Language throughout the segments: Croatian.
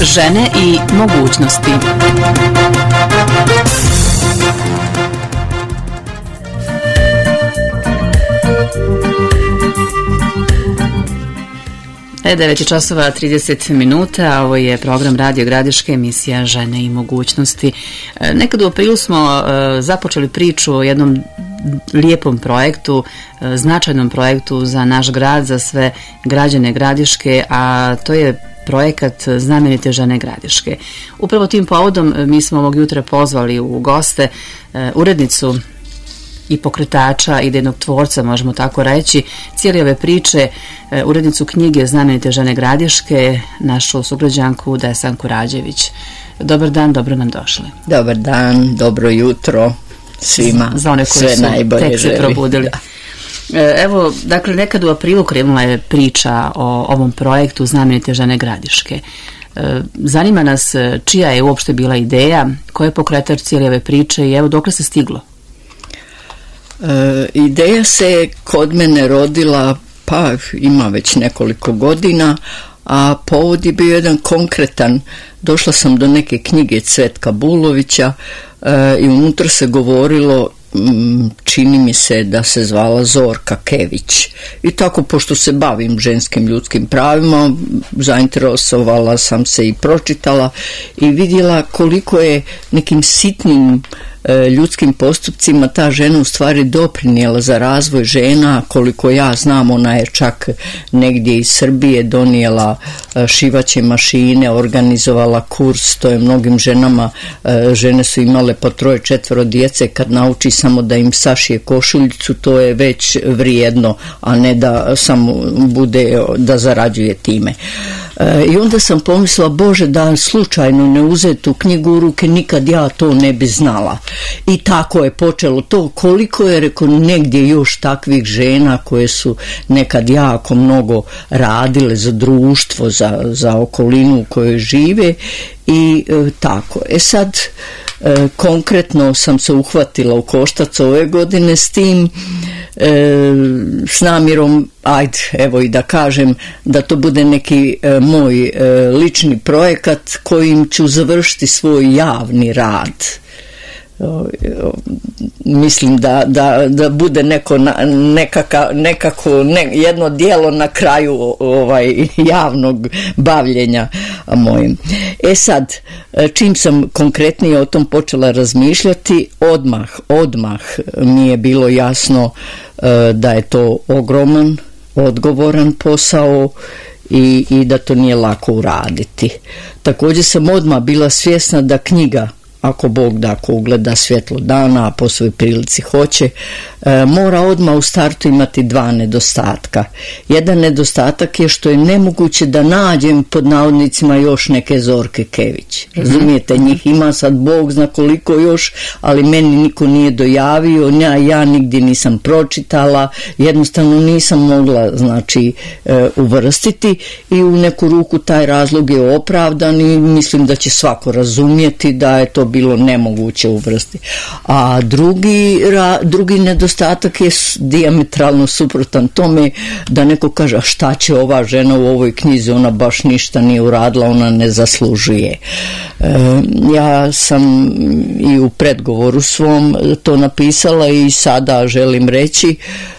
Žene i mogućnosti. Je 9:30, a ovo je program Radio Gradiške, emisija Žene i mogućnosti. Nekad u aprilu smo započeli priču o jednom lijepom projektu, značajnom projektu za naš grad, za sve građane Gradiške, a to je projekat Znamenite žene Gradiške. Upravo tim povodom mi smo ovog jutra pozvali u goste urednicu i pokretača, idejnog tvorca, možemo tako reći, cijeli ove priče, urednicu knjige Znamenite žene Gradiške, našu sugrađanku Desanku Rađević. Dobar dan, dobro nam došli. Dobar dan, dobro jutro svima. Za one koji sve su najbolje tek se probudili. Evo, dakle, nekad u aprilu krenula je priča o ovom projektu Znamenite žene Gradiške. Zanima nas čija je uopšte bila ideja, ko je pokretač cijele ove priče i evo dokle se stiglo? Ideja se kod mene rodila, pa ima već nekoliko godina, a povod je bio jedan konkretan. Došla sam do neke knjige Cvetka Bulovića i unutra se govorilo, čini mi se da se zvala Zorka Kević. I tako, pošto se bavim ženskim ljudskim pravima, zainteresovala sam se i pročitala i vidjela koliko je nekim sitnim ljudskim postupcima ta žena u stvari doprinijela za razvoj žena. Koliko ja znam, ona je čak negdje iz Srbije donijela šivaće mašine, organizovala kurs, to je mnogim ženama, žene su imale po 3-4 djece, kad nauči samo da im sašije košuljicu, to je već vrijedno, a ne da samo bude da zarađuje time. I onda sam pomislila, Bože, da slučajno ne uzeti tu knjigu u ruke, nikad ja to ne bi znala. I tako je počelo to, koliko je, reko, negdje još takvih žena koje su nekad jako mnogo radile za društvo, za okolinu u kojoj žive i tako. Sad, konkretno sam se uhvatila u koštac ove godine s tim, s namjerom, ajde, evo i da kažem, da to bude neki moj lični projekat kojim ću završiti svoj javni rad. Mislim da bude nekako jedno djelo na kraju javnog bavljenja mojim. Sad, čim sam konkretnije o tom počela razmišljati, odmah mi je bilo jasno da je to ogroman, odgovoran posao i da to nije lako uraditi. Također sam odmah bila svjesna da knjiga, ako Bog da, ako ugleda svjetlo dana, a po svojoj prilici hoće, mora odmah u startu imati 2 nedostatka. Jedan nedostatak je što je nemoguće da nađem pod navodnicima još neke Zorke Kević. Razumijete, njih ima sad Bog zna koliko još, ali meni niko nije dojavio, ja nigdje nisam pročitala, jednostavno nisam mogla, znači, uvrstiti i u neku ruku taj razlog je opravdan i mislim da će svako razumjeti da je to bilo nemoguće uvrstiti. A drugi nedostatak je dijametralno suprotan tome, da neko kaže, a šta će ova žena u ovoj knjizi, ona baš ništa nije uradila, ona ne zaslužuje. Ja sam i u predgovoru svom to napisala i sada želim reći,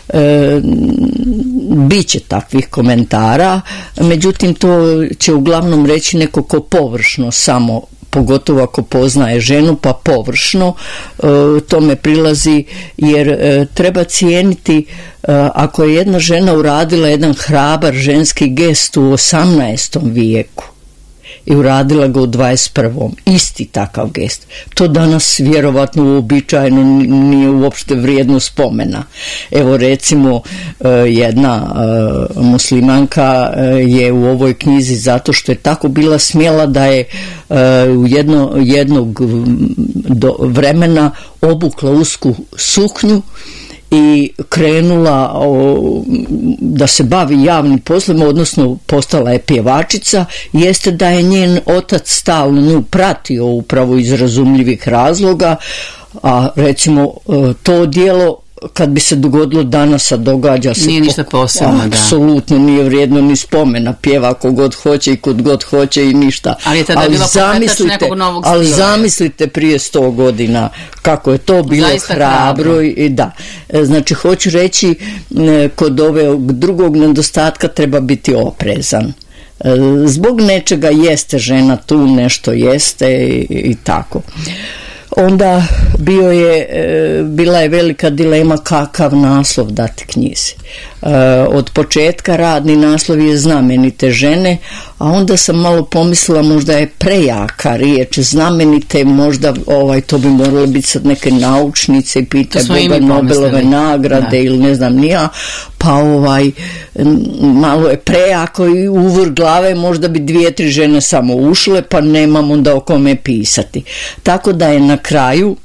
bit će takvih komentara, međutim to će uglavnom reći neko ko površno samo, pogotovo ako poznaje ženu, pa površno tome prilazi, jer treba cijeniti ako je jedna žena uradila jedan hrabar ženski gest u 18. vijeku i uradila ga u 21. isti takav gest. To danas vjerovatno uobičajeno nije uopšte vrijedno spomena. Evo recimo jedna muslimanka je u ovoj knjizi zato što je tako bila smjela da je u jednog vremena obukla usku suknju i krenula da se bavi javnim poslovima, odnosno postala je pjevačica, jeste da je njen otac stalno nju pratio upravo iz razumljivih razloga, a recimo to djelo kad bi se dogodilo danas, a događa se... Nije ništa posebno, apsolutno nije vrijedno ni spomena, pjeva ako god hoće i kud god hoće i ništa. Ali je tada bilo pokretač nekog novog stila. Ali zamislite prije 100 godina kako je to bilo zaista hrabro. I da. Znači, hoću reći, kod ovog drugog nedostatka treba biti oprezan. Zbog nečega jeste žena tu, nešto jeste i tako. Onda bila je velika dilema kakav naslov dati knjizi. Od početka radni naslov je Znamenite žene, a onda sam malo pomislila možda je prejaka riječ, znamenite, možda to bi moralo biti sad neke naučnice i pitaju Boga Nobelove nagrade ili ne znam nija, pa malo je prejako i uvr glave, možda bi 2-3 žene samo ušle, pa nemam onda o kome pisati. Tako da je na kraju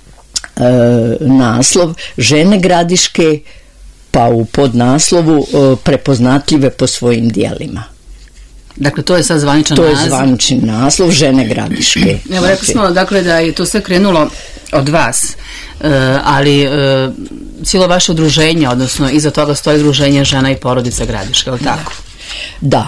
naslov Žene Gradiške, pa u podnaslovu prepoznatljive po svojim dijelima. Dakle, to je sad zvaničan naziv. To je zvanični naslov Žene Gradiške. Evo, rekli smo, dakle, da je to sve krenulo od vas, ali cijelo vaše udruženje, odnosno iza toga stoji Udruženje žena i porodica Gradiške, je li tako? Da.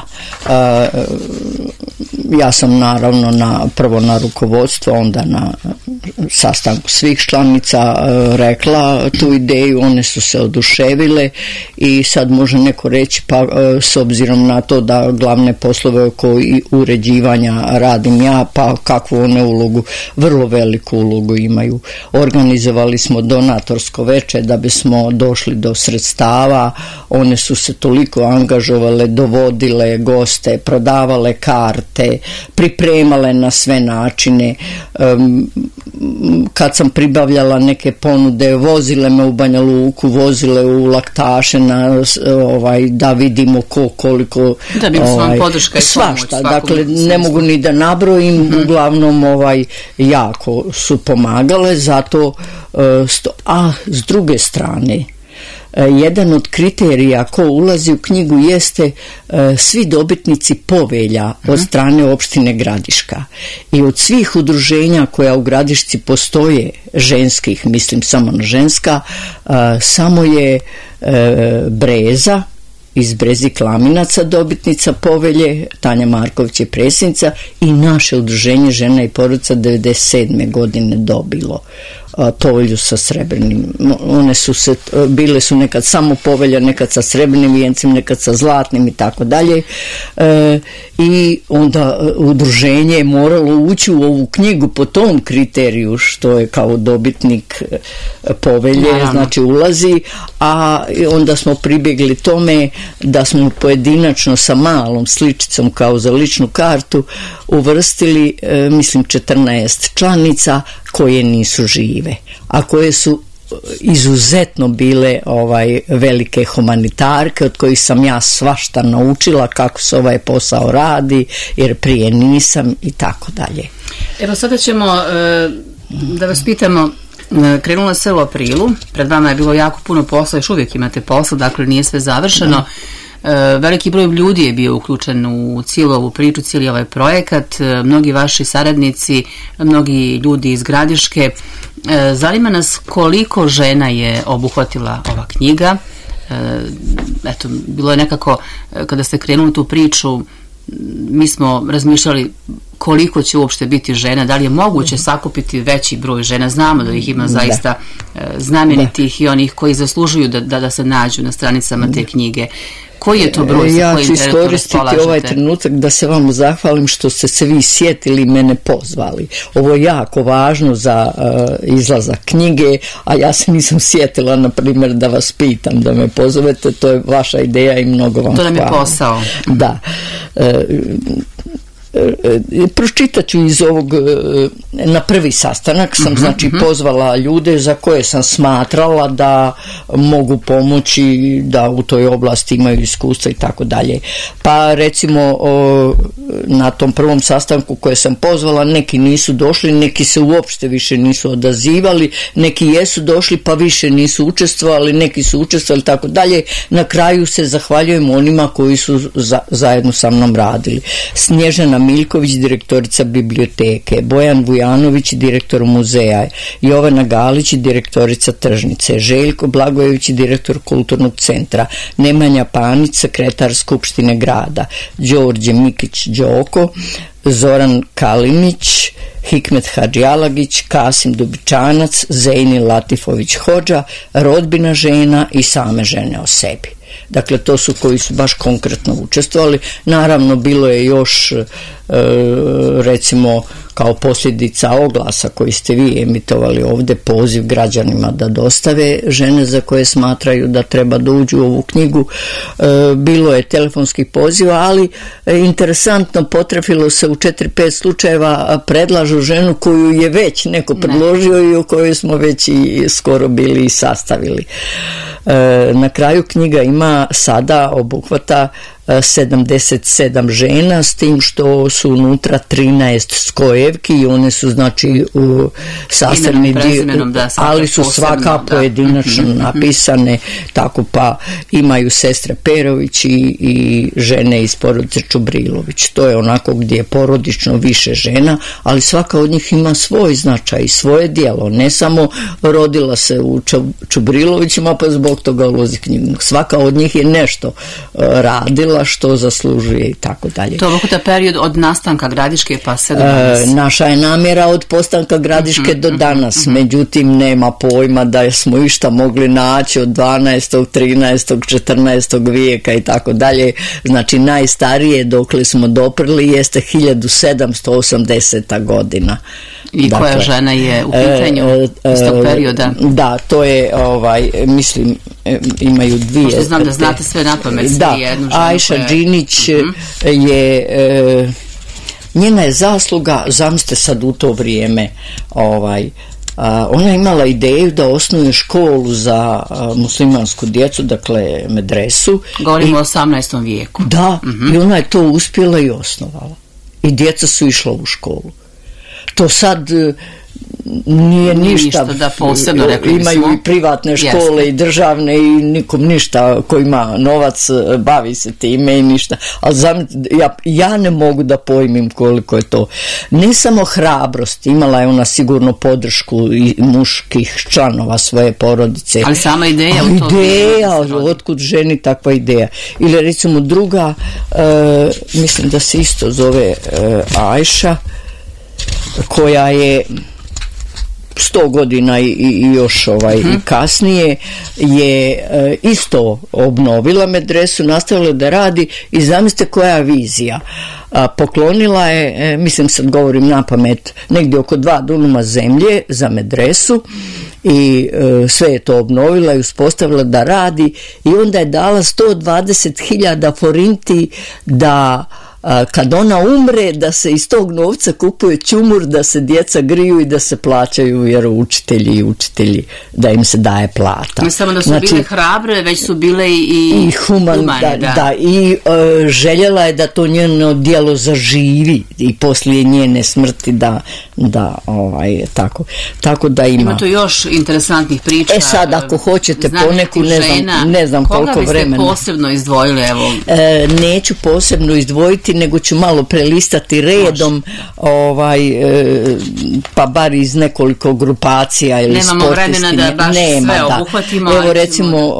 Ja sam naravno prvo na rukovodstvo, onda na sastanku svih članica rekla tu ideju, one su se oduševile i sad može neko reći, pa s obzirom na to da glavne poslove oko uređivanja radim ja, pa kakvu one ulogu, vrlo veliku ulogu imaju. Organizovali smo donatorsko veče da bismo došli do sredstava, one su se toliko angažovale, dovodile goste, prodavale karte, pripremale na sve načine. Kad sam pribavljala neke ponude, vozile me u Banja Luku, vozile u Laktaše da vidimo koliko, da bi vam podrška i svašta, dakle ne mogu ni da nabrojim, uglavnom jako su pomagale, zato a s druge strane jedan od kriterija ko ulazi u knjigu jeste svi dobitnici povelja od strane opštine Gradiška i od svih udruženja koja u Gradišci postoje, ženskih, mislim samo na ženska, samo je Breza iz Brezi Klaminaca dobitnica povelje, Tanja Marković je predsjednica i naše udruženje žena i porodica 97. godine dobilo povelju sa srebrnim. One su bile su nekad samo povelja, nekad sa srebrnim vijencem, nekad sa zlatnim i tako dalje. I onda udruženje je moralo ući u ovu knjigu po tom kriteriju što je kao dobitnik povelje, znači ulazi, a onda smo pribjegli tome da smo pojedinačno sa malom sličicom kao za ličnu kartu uvrstili, mislim, 14 članica koje nisu žive, a koje su izuzetno bile velike humanitarke od kojih sam ja svašta naučila kako se ovaj posao radi, jer prije nisam i tako dalje. Evo sada ćemo da vas pitamo, krenulo se u aprilu, pred vama je bilo jako puno posla, još uvijek imate posla, dakle nije sve završeno. Veliki broj ljudi je bio uključen u cijelu ovu priču, cijeli ovaj projekat, mnogi vaši saradnici, mnogi ljudi iz Gradiške. Zanima nas koliko žena je obuhvatila ova knjiga. Eto, bilo je nekako, kada ste krenuli tu priču, mi smo razmišljali koliko će uopšte biti žena, da li je moguće sakupiti veći broj žena, znamo da ih ima zaista znamenitih i onih koji zaslužuju da se nađu na stranicama te knjige. Koji je to broj sa kojim trenutno raspolažete? Ja ću iskoristiti ovaj trenutak da se vam zahvalim što ste se vi sjetili i mene pozvali. Ovo je jako važno za izlazak knjige, a ja se nisam sjetila, na primjer, da vas pitam da me pozovete, to je vaša ideja i mnogo vam hvala. To nam je posao. Da. Pročitat ću iz ovog, na prvi sastanak sam pozvala ljude za koje sam smatrala da mogu pomoći, da u toj oblasti imaju iskustva i tako dalje. Pa recimo na tom prvom sastanku koje sam pozvala, neki nisu došli, neki se uopšte više nisu odazivali, neki jesu došli pa više nisu učestvovali, neki su učestvovali i tako dalje. Na kraju se zahvaljujem onima koji su zajedno sa mnom radili. Snježana Miljković, direktorica biblioteke, Bojan Vujanović, direktor muzeja, Jovana Galić, direktorica tržnice, Željko Blagojević, direktor kulturnog centra, Nemanja Panić, sekretar Skupštine grada, Đorđe Mikić Đoko, Zoran Kalinić, Hikmet Hadžijalagić, Kasim Dubičanac, Zejni Latifović Hodža, rodbina žena i same žene o sebi. Dakle, to su koji su baš konkretno učestvovali. Naravno, bilo je još recimo kao posljedica oglasa koji ste vi emitovali ovdje, poziv građanima da dostave žene za koje smatraju da treba da uđu u ovu knjigu. Bilo je telefonskih poziva, ali interesantno, potrefilo se u 4-5 slučajeva predlažu ženu koju je već neko predložio i o kojoj smo već i skoro bili i sastavili. Na kraju knjiga ima sada obuhvata 77 žena, s tim što su unutra 13 skojevki i one su znači sastavni dio, ali su svaka pojedinačno napisane, tako pa imaju sestre Perović i žene iz porodice Čubrilović. To je onako gdje je porodično više žena, ali svaka od njih ima svoj značaj i svoje djelo, ne samo rodila se u Čubrilovićima pa zbog toga ulozi knjigu. Svaka od njih je nešto radila što zaslužuje i tako dalje. To je period od nastanka Gradiške pa sve do danas. Naša je namjera od postanka Gradiške do danas, međutim nema pojma da smo išta mogli naći od 12., 13., 14. vijeka i tako dalje. Znači najstarije dokle smo doprli jeste 1780. godina. I dakle, koja žena je u pitanju iz tog perioda? Da, to je, mislim, imaju dvije. Možda znam da znate sve napamet. Da, Ajša Đinić je, njena je zasluga, zamislite sad u to vrijeme, ona je imala ideju da osnuje školu za muslimansku djecu, dakle medresu. Govorimo o 18. vijeku. Da, i ona je to uspjela i osnovala. I djeca su išla u školu. To sad nije ništa da posebno rekli imaju i privatne škole i državne i nikom ništa ko ima novac bavi se time i ništa, ali ja ne mogu da pojmim koliko je to ne samo hrabrost, imala je ona sigurno podršku i muških članova svoje porodice, ali sama ideja otkud ženi takva ideja. Ili recimo druga, mislim da se isto zove Ajša, koja je 100 godina i još i kasnije je isto obnovila medresu, nastavila da radi i zamislite koja vizija. Poklonila je, mislim sad govorim napamet, negdje oko 2 dunuma zemlje za medresu i sve je to obnovila i uspostavila da radi i onda je dala 120.000 forinti da kad ona umre da se iz tog novca kupuje ćumur, da se djeca griju i da se plaćaju vjeroučitelji i učitelji, da im se daje plata. Ne samo da su bile hrabre, već su bile i humane. Da, i željela je da to njeno djelo zaživi i poslije njene smrti da tako da ima tu još interesantnih priča. Sad ako hoćete poneku, ne znam koliko vremena. Koga biste posebno izdvojili? Evo? Neću posebno izdvojiti, nego ću malo prelistati redom, pa bar iz nekoliko grupacija ili sportisti. Nemamo vremena da baš sve obuhvatimo. Evo recimo,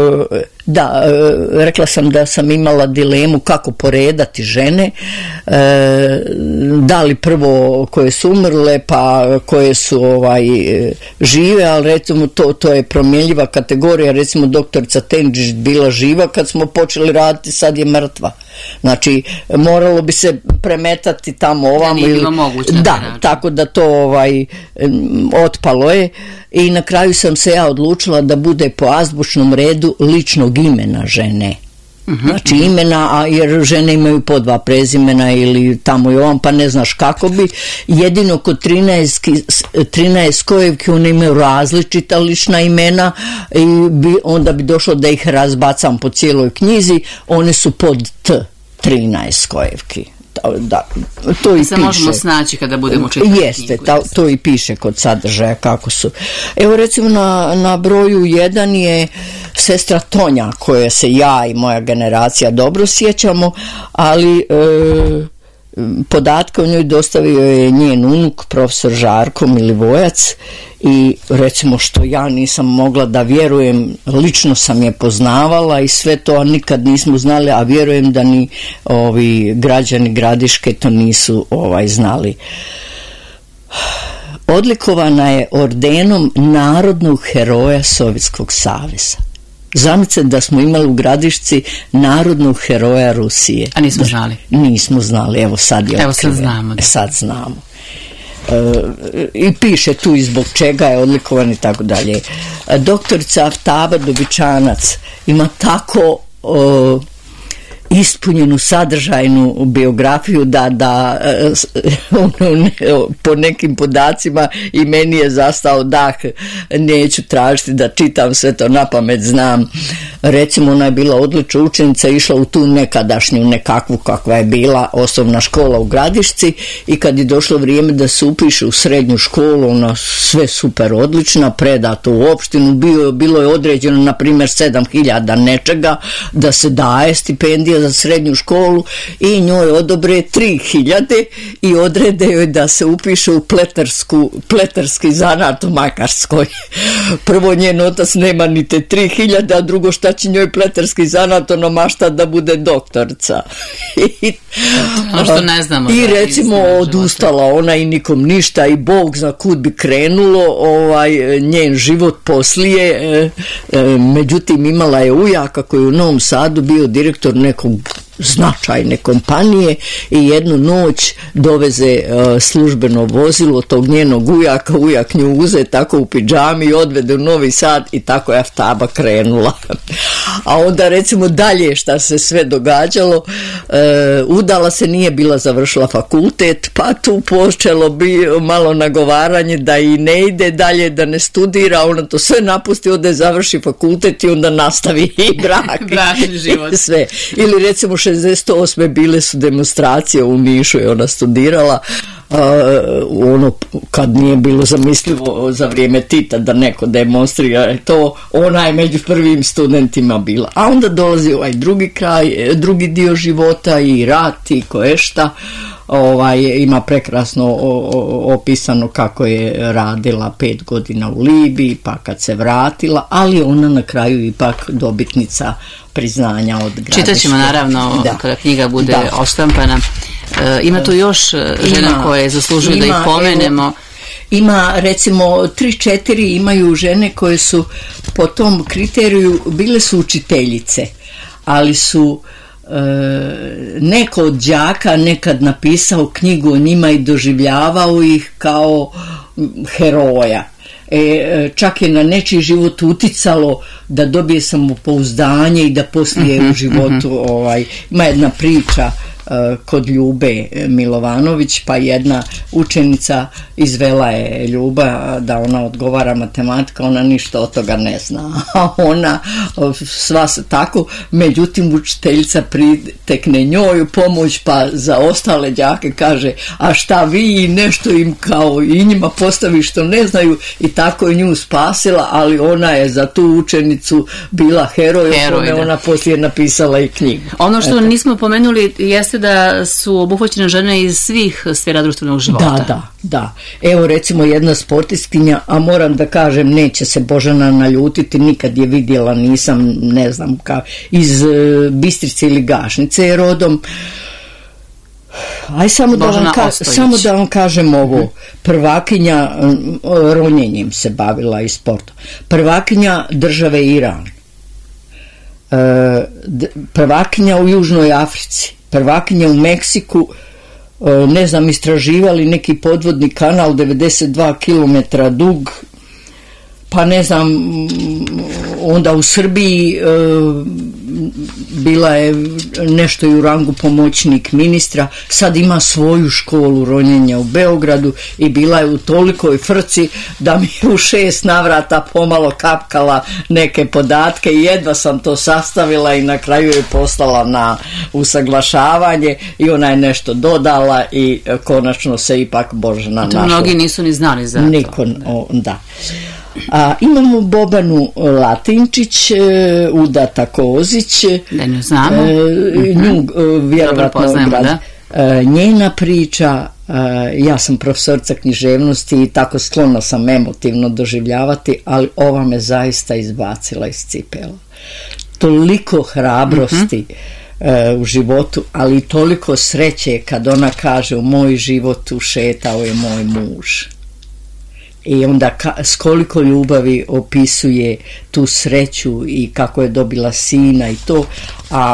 rekla sam da sam imala dilemu kako poredati žene, da li prvo koje su umrle pa koje su žive, ali recimo to je promjenljiva kategorija. Recimo doktorica Tenđić bila živa kad smo počeli raditi, sad je mrtva. Znači moralo bi se premetati tamo ovamo tako da to otpalo je i na kraju sam se ja odlučila da bude po azbučnom redu ličnog imena žene. Znači imena, jer žene imaju po 2 prezimena ili tamo i ovam, pa ne znaš kako bi. Jedino kod 13 skojevki one imaju različita lična imena i onda bi došlo da ih razbacam po cijeloj knjizi, one su pod T 13 skojevki. Da, to i se piše. Možemo snaći kada budemo čitati Jeste, to i piše kod sadržaja kako su. Evo recimo na broju 1 je sestra Tonja, koje se ja i moja generacija dobro sjećamo, ali podatke o njoj dostavio je njen unuk, profesor Žarko Milivojac, i recimo što ja nisam mogla da vjerujem, lično sam je poznavala i sve to, a nikad nismo znali, a vjerujem da ni ovi građani Gradiške to nisu znali. Odlikovana je ordenom narodnog heroja Sovjetskog saveza. Zamislite da smo imali u Gradišci narodnog heroja Rusije. A nismo znali? Nismo znali, evo sad je evo sad znamo. Sad znamo. I piše tu i zbog čega je odlikovan i tako dalje. Doktorica Aftaba Dobičanac ima tako ispunjenu sadržajnu biografiju da po nekim podacima i meni je zastao dah, neću tražiti da čitam sve to napamet, znam. Recimo, ona je bila odlična učenica, išla u tu nekadašnju nekakvu kakva je bila osnovna škola u Gradišci, i kad je došlo vrijeme da se upiše u srednju školu, ona sve super odlična, predato u opštinu, bilo je određeno na primjer 7.000 nečega da se daje stipendija za srednju školu, i njoj odobre 3.000 i odrede joj da se upiše u pleterski zanat u Makarskoj. Prvo, njen otac nema ni te 3.000, a drugo, šta će njoj pleterski zanat, ono mašta da bude doktorica. Ono što ne znamo. I recimo odustala ona i nikom ništa, i Bog zna kud bi krenulo njen život poslije. Međutim, imala je ujaka koji je u Novom Sadu bio direktor nekog značajne kompanije, i jednu noć doveze službeno vozilo tog njenog ujaka, ujak nju uze tako u pidžami i odvede u Novi Sad, i tako je Aftaba krenula. A onda recimo dalje šta se sve događalo, udala se, nije bila završila fakultet, pa tu počelo bi malo nagovaranje da i ne ide dalje, da ne studira, ona to sve napusti, ode završi fakultet i onda nastavi i brak. Bračni život. Sve. Ili recimo 68. bile su demonstracije u Nišu i ona studirala, kad nije bilo zamislivo za vrijeme Tita da neko demonstrira to, ona je među prvim studentima bila. A onda dolazi ovaj drugi kraj, drugi dio života i rat i koješta. Ima prekrasno opisano kako je radila 5 godina u Libiji, pa kad se vratila, ali ona na kraju ipak dobitnica priznanja od Gradiške. Čitat ćemo naravno kada knjiga bude oštampana. Ima tu još žena koje zaslužuju da ih pomenemo. Ima recimo 3-4 imaju žene koje su po tom kriteriju bile su učiteljice, ali su neko od đaka nekad napisao knjigu o njima i doživljavao ih kao heroja. Čak je na nečiji život uticalo da dobije samopouzdanje i da poslije u životu ima jedna priča kod Ljube Milovanović, pa jedna učenica izvela je Ljuba da ona odgovara matematika, ona ništa od toga ne zna, a ona sva se tako, međutim učiteljica pritekne njoj u pomoć, pa za ostale đake kaže, a šta vi, nešto im kao i njima postavi što ne znaju, i tako je nju spasila, ali ona je za tu učenicu bila heroj, ona poslije napisala i knjigu. Ono što nismo pomenuli jeste da su obuhvaćene žene iz svih sfera društvenog života. Da. Evo recimo jedna sportistkinja, a moram da kažem, neće se Božana naljutiti, nikad je vidjela nisam, ne znam, iz Bistrice ili Gašnice je rodom. Aj samo da vam kažem ovo, prvakinja, ronjenjem se bavila i sportom, prvakinja države Iran, prvakinja u Južnoj Africi, prvakinja u Meksiku, ne znam, istraživali neki podvodni kanal 92 km dug, pa ne znam, onda u Srbiji bila je nešto i u rangu pomoćnik ministra, sad ima svoju školu ronjenja u Beogradu i bila je u tolikoj frci da mi u 6 navrata pomalo kapkala neke podatke i jedva sam to sastavila i na kraju je poslala na usaglašavanje i ona je nešto dodala i konačno se ipak Božana našla. Mnogi nisu ni znali za to. Niko, da. Imamo Bobanu Latinčić, Udata Kozić, da nju znamo, nju vjerovatno njena priča, ja sam profesorica književnosti i tako sklona sam emotivno doživljavati, ali ova me zaista izbacila iz cipela. Toliko hrabrosti u životu, ali i toliko sreće kad ona kaže u moj život ušetao je moj muž. I onda s koliko ljubavi opisuje tu sreću i kako je dobila sina i to, a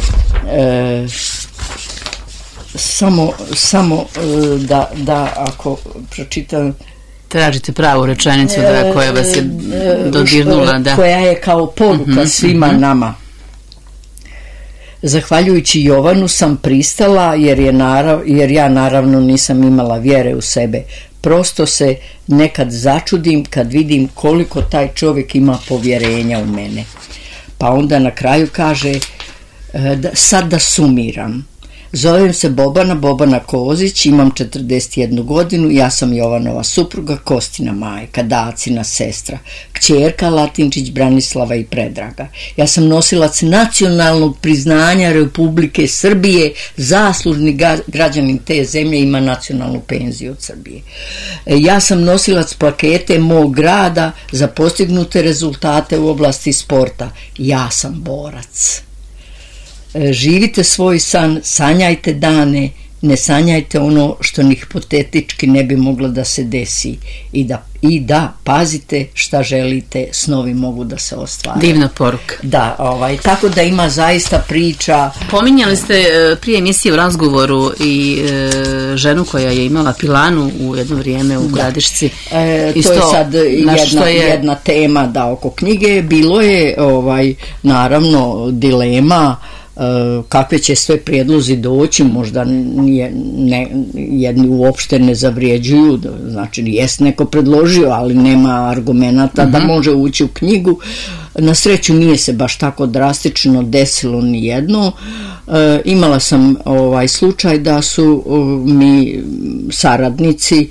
samo da ako pročitam, tražite pravu rečenicu koja vas je dodirnula, koja je kao poruka svima nama. Zahvaljujući Jovanu sam pristala jer ja naravno nisam imala vjere u sebe. Prosto se nekad začudim kad vidim koliko taj čovjek ima povjerenja u mene. Pa onda na kraju kaže, sad da sumiram. Zovem se Bobana Kozić, imam 41 godinu, ja sam Jovanova supruga, Kostina majka, Dacina sestra, kćerka Latinčić Branislava i Predraga. Ja sam nosilac nacionalnog priznanja Republike Srbije, zaslužni građanin te zemlje, ima nacionalnu penziju od Srbije. Ja sam nosilac plakete mog grada za postignute rezultate u oblasti sporta. Ja sam borac. Živite svoj san, sanjajte dane, ne sanjajte ono što ni hipotetički ne bi moglo da se desi i da pazite šta želite, snovi mogu da se ostvare. Divna poruka. Da, tako da ima zaista priča. Pominjali ste prije emisije u razgovoru i ženu koja je imala pilanu u jedno vrijeme u Gradišci. To je sad jedna tema oko knjige. Bilo je naravno dilema kakve će sve prijedlozi doći, možda jedni uopšte ne zavrijeđuju, znači jest neko predložio, ali nema argumenata da može ući u knjigu. Na sreću nije se baš tako drastično desilo ni jedno. Imala sam slučaj da su mi saradnici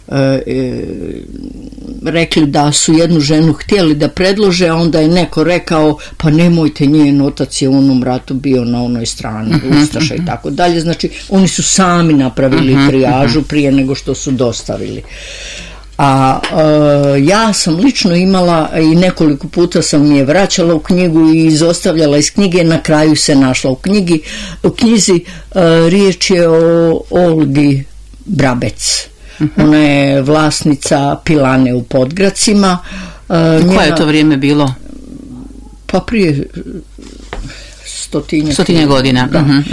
rekli da su jednu ženu htjeli da predlože, a onda je neko rekao pa nemojte, njen otac je u onom ratu bio na onoj strani ustaša i tako dalje. Znači oni su sami napravili trijažu prije nego što su dostavili. A ja sam lično imala i nekoliko puta sam je vraćala u knjigu i izostavljala iz knjige, na kraju se našla u knjizi. Riječ je o Olgi Brabec. Ona je vlasnica pilane u Podgracima. Koje je to vrijeme bilo? Pa prije stotinja godina.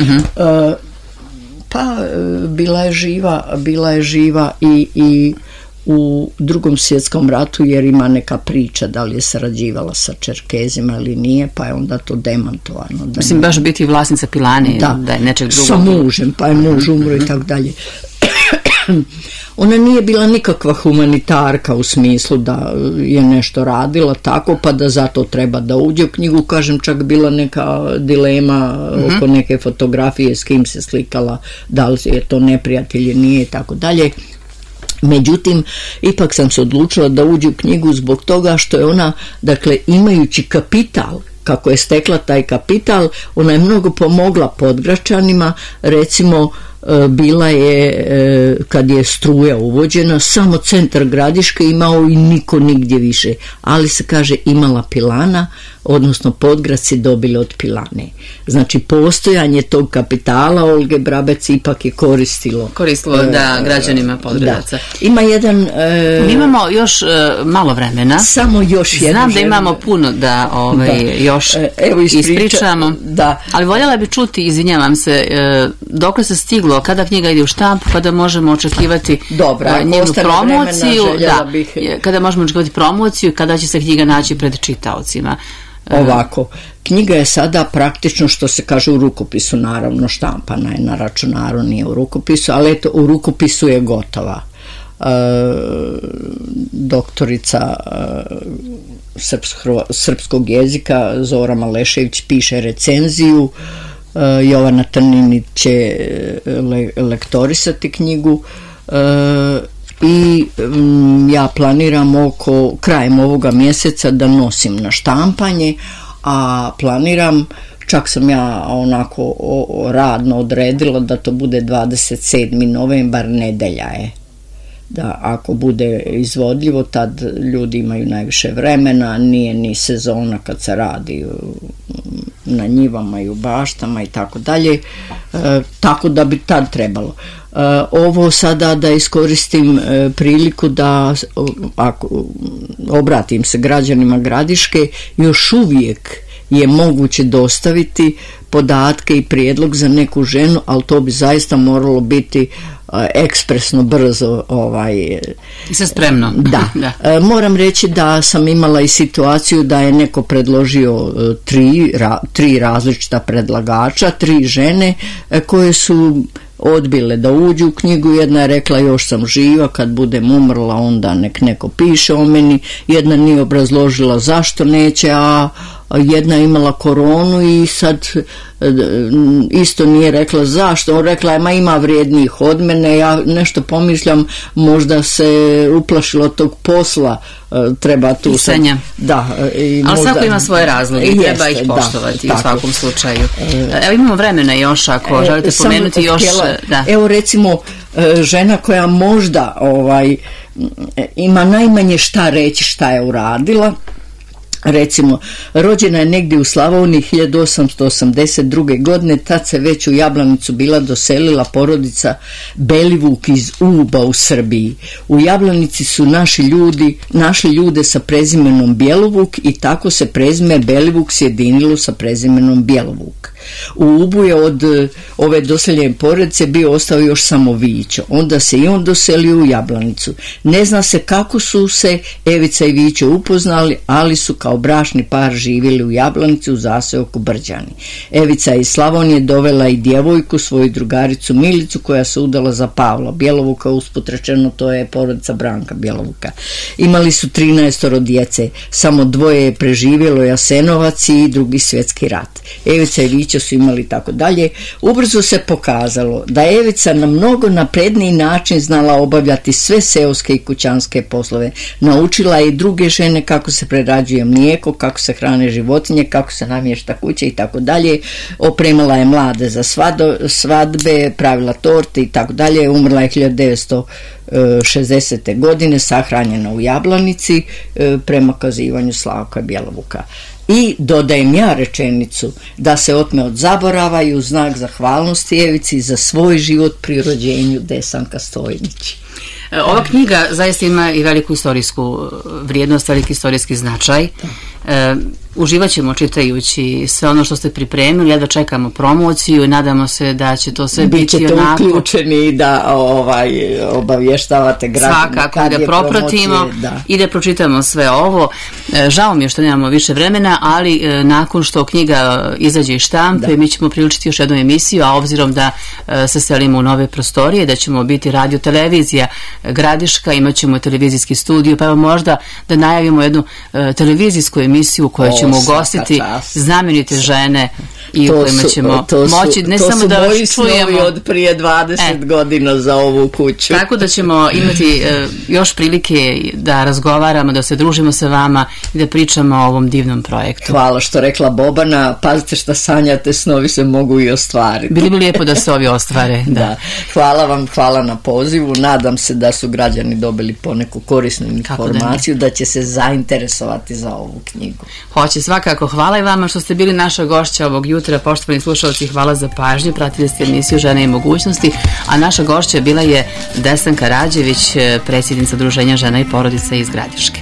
Pa bila je živa i u Drugom svjetskom ratu, jer ima neka priča da li je sarađivala sa Čerkezima ili nije, pa je onda to demantovano. Mislim, baš biti vlasnica pilane, da je nečeg drugog. Sa mužem, pa je muž umro i tako dalje. Ona nije bila nikakva humanitarka u smislu da je nešto radila tako pa da zato treba da uđe u knjigu. Kažem, čak bila neka dilema oko neke fotografije s kim se slikala, da li je to neprijatelj ili nije i tako dalje. Međutim, ipak sam se odlučila da uđe u knjigu zbog toga što je ona, dakle, imajući kapital, kako je stekla taj kapital, ona je mnogo pomogla Podgračanima. Recimo, bila je, kad je struja uvođena, samo centar Gradiške imao i niko nigdje više, ali se kaže imala pilana, odnosno Podgraci dobili od pilane. Znači postojanje tog kapitala Olge Brabec ipak je koristilo građanima Podgraca. Ima jedan... Mi imamo još malo vremena. Samo još jedno. Znam da imamo puno da još ispričamo. Ali voljela bi čuti, izvinjavam se, dokle se stiglo, kada knjiga ide u štampu, kada možemo očekivati njenu promociju, kada možemo očekivati promociju i kada će se knjiga naći pred čitaocima. Ovako, knjiga je sada praktično, što se kaže, u rukopisu, naravno štampana je na računaru, nije u rukopisu, ali eto, u rukopisu je gotova. Doktorica srpskog jezika Zora Malešević piše recenziju, Jovana Trninić će lektorisati knjigu i ja planiram krajem ovoga mjeseca da nosim na štampanje, a planiram čak sam ja onako radno odredila da to bude 27. novembar, nedelja je. Da ako bude izvodljivo, tad ljudi imaju najviše vremena, nije ni sezona kad se radi na njivama i u baštama i tako dalje, tako da bi tad trebalo. Ovo sada da iskoristim priliku da ako obratim se građanima Gradiške, još uvijek je moguće dostaviti podatke i prijedlog za neku ženu, ali to bi zaista moralo biti ekspresno, brzo. I sve spremno. Da. Moram reći da sam imala i situaciju da je neko predložio tri različita predlagača, 3 žene koje su odbile da uđu u knjigu. Jedna je rekla još sam živa, kad budem umrla onda nek neko piše o meni. Jedna nije obrazložila zašto neće, a jedna je imala koronu i sad isto nije rekla zašto. On rekla je, ma ima vrijednijih od mene. Ja nešto pomišljam, možda se uplašilo tog posla, treba tu pisanja. Da. Ali možda, svako ima svoje razloge i treba ih poštovati u svakom slučaju. Evo imamo vremena još, ako želite pomenuti još. Evo recimo žena koja možda ima najmanje šta reći šta je uradila. Recimo, rođena je negdje u Slavoniji 1882. godine, tad se već u Jablanicu bila doselila porodica Belivuk iz Uba u Srbiji. U Jablanici su našli ljude sa prezimenom Bjelovuk i tako se prezime Belivuk sjedinilo sa prezimenom Bjelovuk. U Ubu je od ove doseljene porodice ostao još samo Vićo. Onda se i on doselio u Jablanicu. Ne zna se kako su se Evica i Vićo upoznali, ali su kao bračni par živjeli u Jablanici u zaseoku Brđani. Evica iz Slavonije dovela i djevojku, svoju drugaricu Milicu, koja se udala za Pavla Bjelovuka, usput rečeno to je porodica Branka Bjelovuka. Imali su 13 djece, samo 2 je preživjelo Jasenovac i Drugi svjetski rat. Evica i Vićo su imali tako dalje. Ubrzo se pokazalo da je Evica na mnogo napredniji način znala obavljati sve seoske i kućanske poslove. Naučila je i druge žene kako se prerađuje mlijeko, kako se hrane životinje, kako se namješta kuće i tako dalje. Opremala je mlade za svadbe, pravila torte i tako dalje. Umrla je 1960. godine, sahranjena u Jablanici prema kazivanju Slavka Bjelovuka. I dodajem ja rečenicu da se otme od zaborava i u znak zahvalnosti Evici za svoj život pri rođenju Desanka Stojnić. Ova knjiga zaista ima i veliku istorijsku vrijednost, veliki istorijski značaj. Uživat ćemo čitajući sve ono što ste pripremili, jedva čekamo promociju i nadamo se da će to sve biti onako. Bićete uključeni da obavještavate građane. Svakako da propratimo i da pročitamo sve ovo. Žao mi je što nemamo više vremena, ali nakon što knjiga izađe iz štampe, mi ćemo priličiti još jednu emisiju, a obzirom da se selimo u nove prostorije, da ćemo biti radio televizija Gradiška, imat ćemo televizijski studio, pa evo možda da najavimo jednu televizijsku emisiju u kojoj ćemo ugostiti znamenite žene i u kojima ćemo moći ne samo da vas čujemo. To su od prije 20 godina za ovu kuću. Tako da ćemo imati još prilike da razgovaramo, da se družimo sa vama i da pričamo o ovom divnom projektu. Hvala što rekla Bobana, pazite šta sanjate, snovi se mogu i ostvariti. Bili bi lijepo da se ovi ostvare. Da. Hvala vam, hvala na pozivu, nadam se da su građani dobili poneku korisnu informaciju, da će se zainteresovati za ovu knjigu. Hoće, svakako. Hvala i vama što ste bili naša gošća ovog jutra. Poštovani slušalci, hvala za pažnju. Pratili ste emisiju Žene i mogućnosti, a naša gošća bila je Desanka Rađević, predsjednica Udruženja žena i porodica iz Gradiške.